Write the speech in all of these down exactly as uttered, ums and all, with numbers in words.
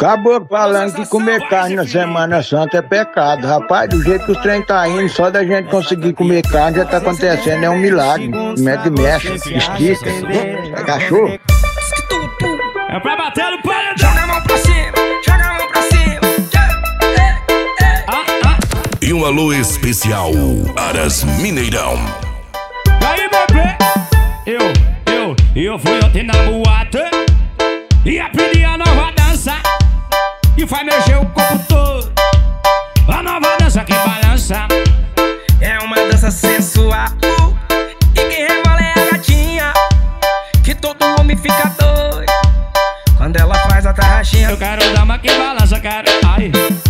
Acabou falando que comer carne na Semana Santa é pecado. Rapaz, do jeito que os trem tá indo, só da gente conseguir comer carne já tá acontecendo, é um milagre. Mete mexe, estica, é cachorro. É pra bater no paredão. Joga a mão pra cima, joga a mão pra cima. Ah, ah. E um alô especial, Aras Mineirão. E aí, bebê? Eu, eu, eu fui ontem na boate e aprendi a nova dança e faz mexer o corpo todo. A nova dança que balança É uma dança sensual e quem rebola é a gatinha, que todo homem fica doido quando ela faz a tarraxinha. Eu quero dama que balança, quero, ai.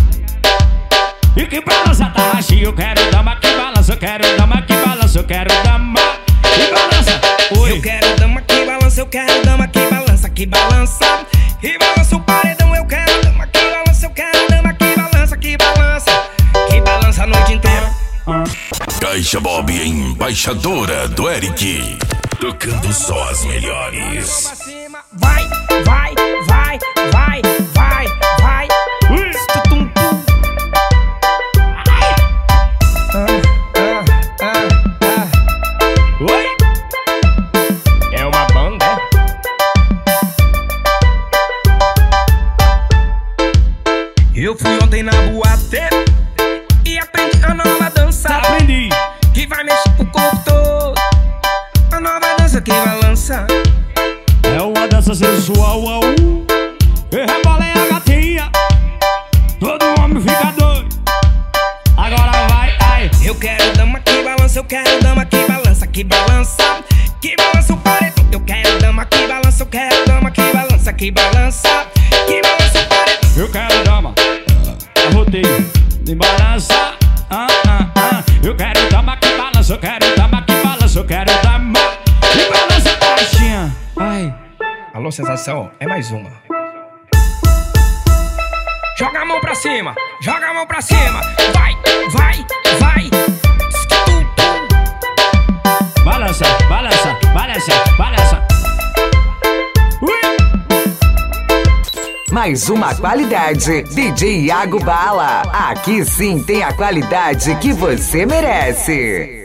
E que balança tarraxinha, eu quero dama que balança, eu quero dama que balança, eu quero dama que balança. Oi. Eu quero dama que balança, eu quero dama que balança, que balança e balança o paredão. Eu quero dama que balança, eu quero dama que balança, que balança, que balança a noite inteira. Caixa Bob, embaixadora do Eric, tocando só as melhores. Vai, vai, vai, vai, vai, vai. Ui. Tum, tum. Ah, ah, ah, ah. Oi. É uma banda, é? Eu fui ontem na boate e aprendi a nova dança Aprendi. que vai mexer o corpo todo. A nova dança que balança É uma dança sensual, au. E rebola é a gatinha, todo homem fica doido. Agora vai, ai. Eu quero dama que balança, eu quero dama que balança, que balança, que balança o paredão. Eu quero dama que balança, eu quero dama que balança, que balança, que balança o paredão. Eu quero dama, arroteio, de balança, ah, ah, ah. Eu quero dama que balança, eu quero dama que balança, eu quero dama que balança baixinha. Ai. Alô, sensação, é mais uma. Joga a mão pra cima, joga a mão pra cima. Vai, vai, vai. Balança, balança, balança, balança. Ui. Mais uma qualidade, D J Iago Bala. Aqui sim tem a qualidade que você merece.